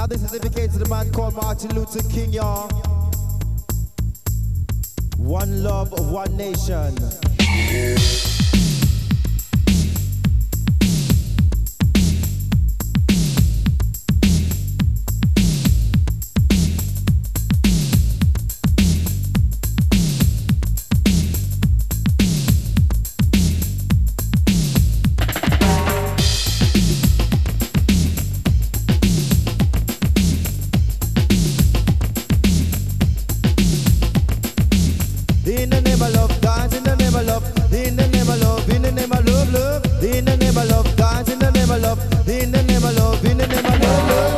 Now this is dedicated to the man called Martin Luther King, y'all. One love, one nation. In the name of love, God, in the name of love, in the name of love, in the name of love, love, in the name of love, God, in the name of love, in the name of love, in the name of love, love.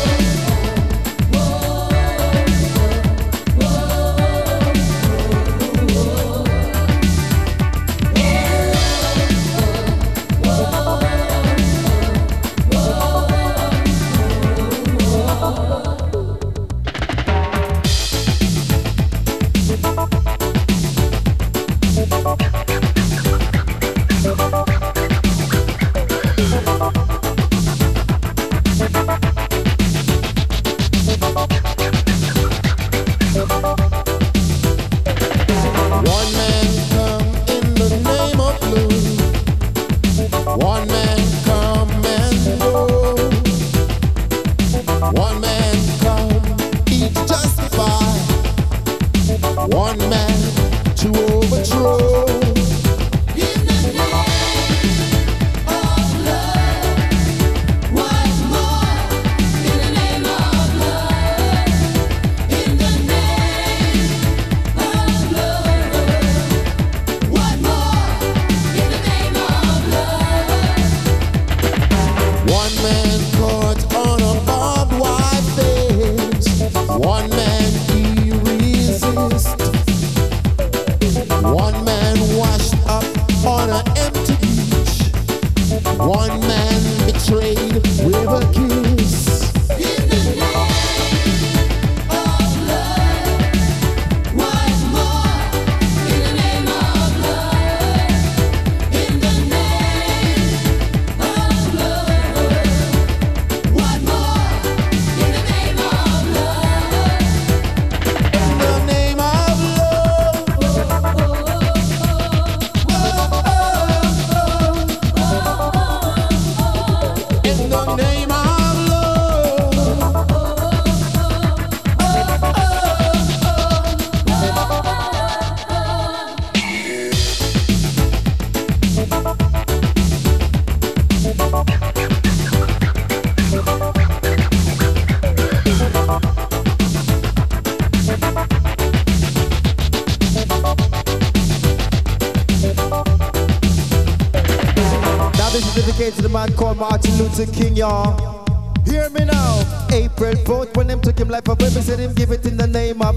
To the man called Martin Luther King, y'all. Hear me now. April 4th, when them took him life away, me said him give it in the name of